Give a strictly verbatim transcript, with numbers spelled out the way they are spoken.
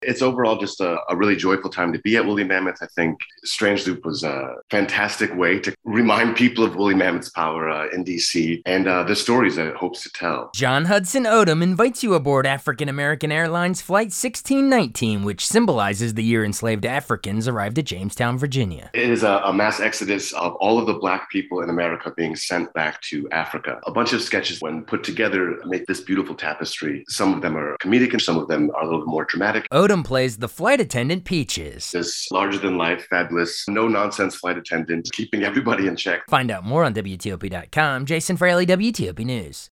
It's overall just a, a really joyful time to be at Woolly Mammoth. I think Strange Loop was a fantastic way to remind people of Woolly Mammoth's power uh, in D C and uh, the stories that it hopes to tell. John Hudson Odom invites you aboard African American Airlines Flight sixteen nineteen, which symbolizes the year enslaved Africans arrived at Jamestown, Virginia. It is a, a mass exodus of all of the Black people in America being sent back to Africa. A bunch of sketches, when put together, make this beautiful tapestry. Some of them are comedic and some of them are a little bit more dramatic. Odom plays the flight attendant Peaches. This larger-than-life, fabulous, no-nonsense flight attendant, keeping everybody in check. Find out more on W T O P dot com. Jason Fraley, W T O P News.